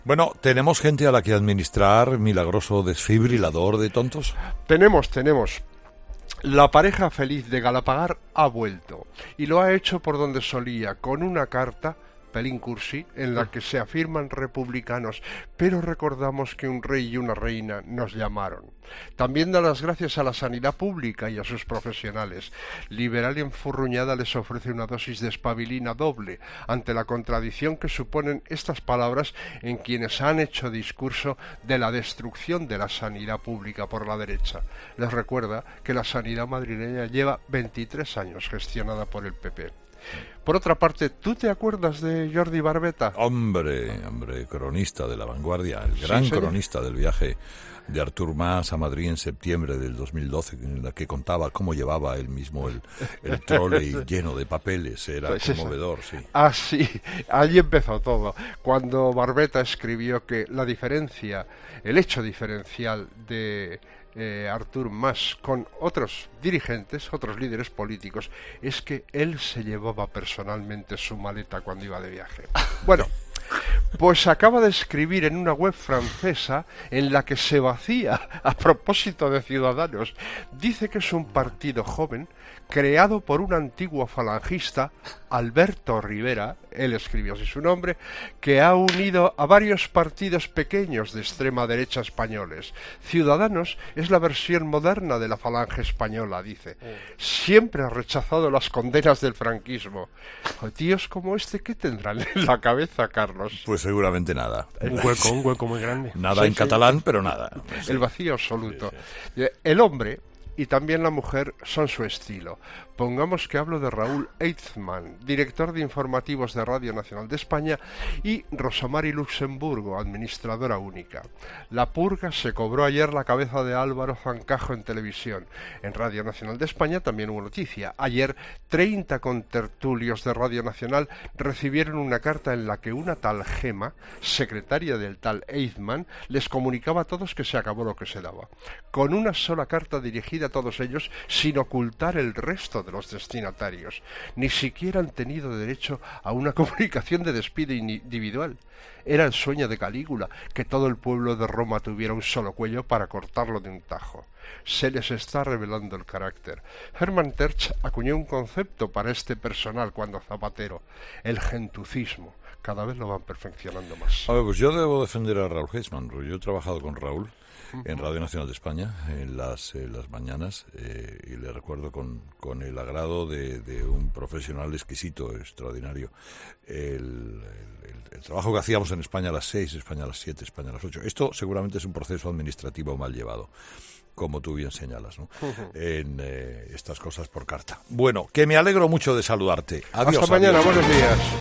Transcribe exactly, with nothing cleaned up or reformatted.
Bueno, ¿tenemos gente a la que administrar milagroso desfibrilador de tontos? Tenemos, tenemos. La pareja feliz de Galapagar ha vuelto y lo ha hecho por donde solía, con una carta, pelín cursi, en la que se afirman republicanos, pero recordamos que un rey y una reina nos llamaron. También da las gracias a la sanidad pública y a sus profesionales. Liberal y enfurruñada les ofrece una dosis de espabilina doble ante la contradicción que suponen estas palabras en quienes han hecho discurso de la destrucción de la sanidad pública por la derecha. Les recuerda que la sanidad madrileña lleva veintitrés años gestionada por el P P. Por otra parte, ¿tú te acuerdas de Jordi Barbeta? Hombre, hombre, cronista de La Vanguardia, el gran sí, cronista del viaje de Artur Mas a Madrid en septiembre del dos mil doce, en la que contaba cómo llevaba él mismo el, el trolley lleno de papeles. Era pues conmovedor, sí. Ah, sí, allí empezó todo. Cuando Barbeta escribió que la diferencia, el hecho diferencial de Eh, Artur Mas con otros dirigentes, otros líderes políticos, es que él se llevaba personalmente su maleta cuando iba de viaje. Bueno, pues acaba de escribir en una web francesa en la que se vacía a propósito de Ciudadanos. Dice que es un partido joven creado por un antiguo falangista, Alberto Rivera, él escribió así su nombre, que ha unido a varios partidos pequeños de extrema derecha españoles. Ciudadanos es la versión moderna de la falange española, dice. Siempre ha rechazado las condenas del franquismo. Tíos como este, ¿qué tendrán en la cabeza, Carlos? Pues seguramente nada. Un hueco, un hueco muy grande. Nada sí, en sí. catalán, pero nada. El vacío absoluto. Sí, sí. El hombre y también la mujer son su estilo. Pongamos que hablo de Raúl Eitzmann, director de informativos de Radio Nacional de España, y Rosa Mari Luxemburgo, administradora única. La purga se cobró ayer la cabeza de Álvaro Zancajo en televisión. En Radio Nacional de España también hubo noticia. Ayer, treinta contertulios de Radio Nacional recibieron una carta en la que una tal Gema, secretaria del tal Eitzmann, les comunicaba a todos que se acabó lo que se daba. Con una sola carta dirigida a todos ellos, sin ocultar el resto de los destinatarios. Ni siquiera han tenido derecho a una comunicación de despido individual. Era el sueño de Calígula, que todo el pueblo de Roma tuviera un solo cuello para cortarlo de un tajo. Se les está revelando el carácter. Hermann Tertsch acuñó un concepto para este personal cuando Zapatero, el gentucismo. Cada vez lo van perfeccionando más. A ver, pues yo debo defender a Raúl Eitzmann, porque yo he trabajado con Raúl en Radio Nacional de España, en las, en las mañanas, eh, y le recuerdo con, con el agrado de, de un profesional exquisito, extraordinario. El, el, el trabajo que hacíamos en España a las seis, España a las siete, España a las ocho. Esto seguramente es un proceso administrativo mal llevado, como tú bien señalas, ¿no? Uh-huh. En eh, estas cosas por carta. Bueno, que me alegro mucho de saludarte. Adiós. Hasta mañana, adiós. Buenos días.